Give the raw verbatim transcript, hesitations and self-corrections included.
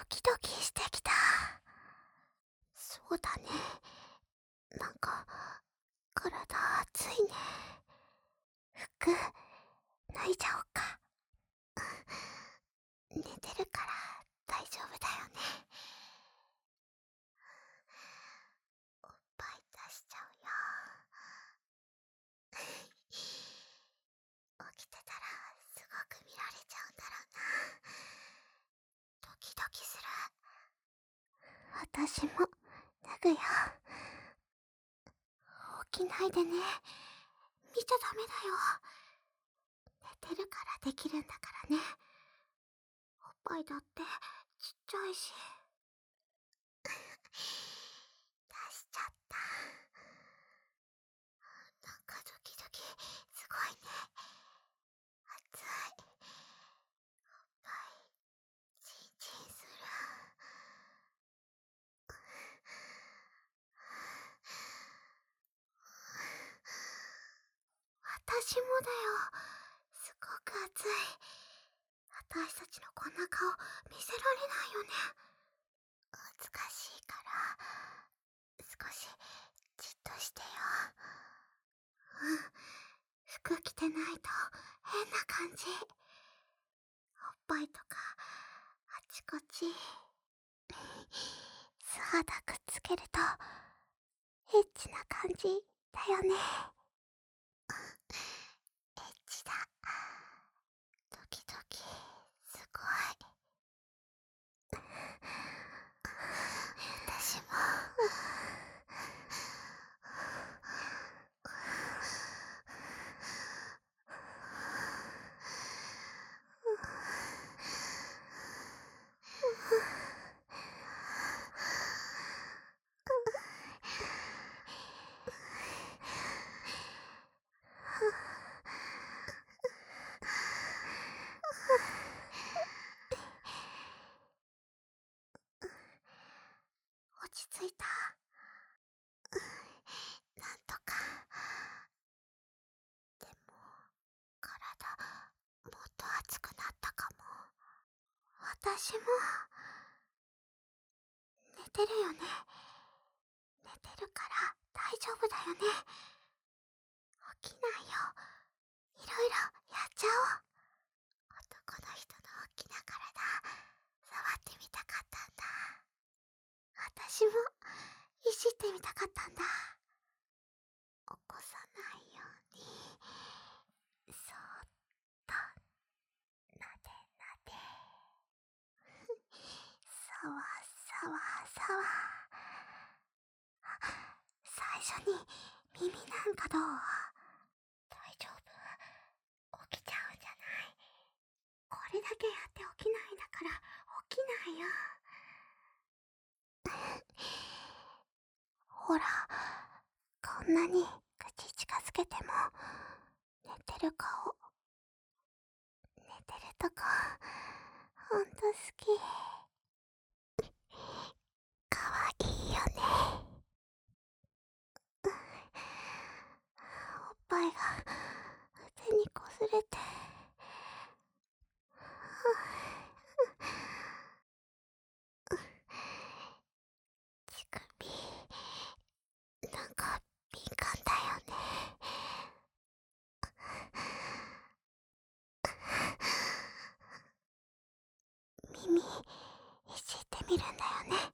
キドキしてきた。そうだね。なんか、体熱いね。服、脱いじゃおうか。寝てるから大丈夫だよね。おっぱい出しちゃうよ。起きてたらすごく見られちゃうんだろうな。ドキドキする。私も脱ぐよ。起きないでね。見ちゃダメだよ。寝てるからできるんだからね。おっぱいだってちっちゃいし。出しちゃった。なんかドキドキすごいね。熱い。おっぱいチンチンする。私もだよ。すごく熱い。私たちのこんな顔見せられないよね。恥ずかしいから少しじっとしてよ。うん、服着てないと変な感じ。おっぱいとかあちこち素肌くっつけるとエッチな感じだよね。エッチだ。ドキドキすごい。私も落ち着いた。なんとか。でも体もっと熱くなったかも。私も寝てるよね。寝てるから大丈夫だよね。起きないよ。いろいろやっちゃおう。男の人の大きな体触ってみたかったんだ。私もいじってみたかったんだ。起こさないようにそーっとなでなで。さわさわさわ。最初に耳なんかどう？大丈夫？起きちゃうんじゃない？これだけやって起きないんだから起きないよ。ほら、こんなに口近づけても寝てる顔、寝てるとこほんと好き。かわいいよね。おっぱいが腕にこすれて乳首なんか敏感だよね。耳いじってみるんだよね。